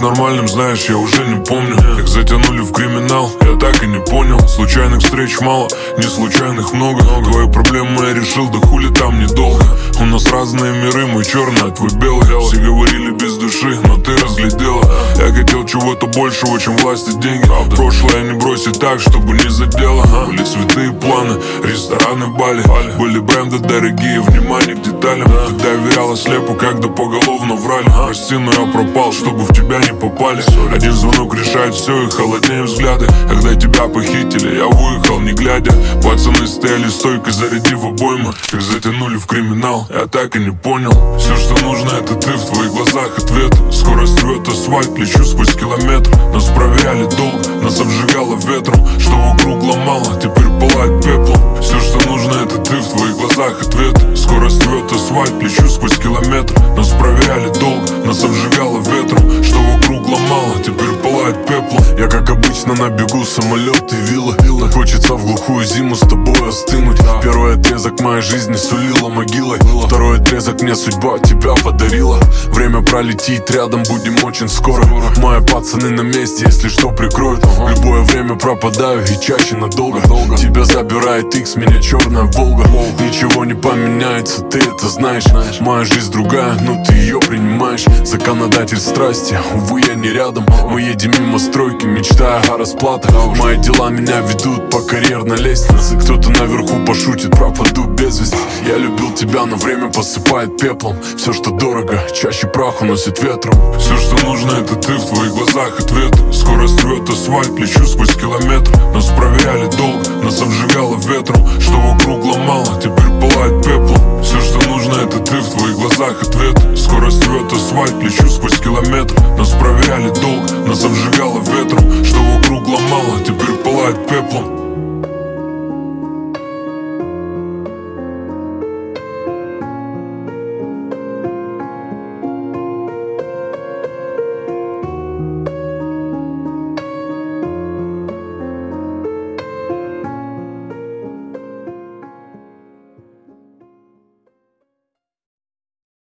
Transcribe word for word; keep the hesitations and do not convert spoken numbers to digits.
нормальным, знаешь, я уже не помню. Как затянули в криминал, я так и не понял. Случайных встреч мало, не случайных много. Твои проблемы я решил, да хули там недолго. У нас разные миры, мой черный, а твой белый. Все говорили без души, но ты разглядела. Я хотел чего-то большего, чем власть и деньги. Прошлое не бросить так, чтобы не задело. Были цветы и планы, рестораны, бали. Были бренды дорогие, внимание к деталям. Ты доверяла слепо, когда поголовно врали. Прости, но я пропал, чтобы в тебя не попали. Один звонок решает все, и холоднее взгляды. Когда тебя похитили, я выехал не глядя. Пацаны стояли стойко, зарядив обоймы. Как затянули в криминал, я так и не понял. Все, что нужно, это ты, в твоих глазах ответ. Скорость рвет асфальт, лечу сквозь километр. Нас проверяли долго, нас обжигало ветром. Что вокруг ломало, теперь пылает пеплом. Все, что нужно, это ты, в твоих глазах ответ. Скорость рвет асфальт, лечу сквозь километр. Нас проверяли долго, нас обжигало ветром. Что вокруг ломало, теперь пылает пеплом. Я как обычно на бегу, самолеты, виллы. Но хочется в глухую зиму с тобой остынуть. Первый отрезок моей жизни сулила могилой. Второй отрезок мне судьба тебя подарила. Время пролетит, рядом будем очень скоро. Мои пацаны на месте, если что прикроют. В любое время пропадаю и чаще надолго. Тебя забирает Икс, меня черная Волга. Ничего не поменяется, ты это знаешь. Моя жизнь другая, но ты ее принимаешь. Законодатель страсти, увы, я не рядом. Мы едем мимо стройки, мечтая о расплатах. Мои дела меня ведут по карьерной лестнице. Кто-то наверху пошутит, пропаду без вести. Я любил тебя, но время посыпает пеплом. Все, что дорого, чаще прах уносит ветром. Все, что нужно, это ты, в твоих глазах ответ. Скорость рвет асфальт, лечу сквозь километр. Нас проверяли долго, нас обжигало ветром. Что вокруг ломало, теперь пылает пеплом. Все, что нужно, это ты, в твоих глазах ответ. Скорость рвет асфальт, лечу сквозь километр. Нас проверяли долго, нас обжигало ветром. Что вокруг ломало, теперь пылает пеплом.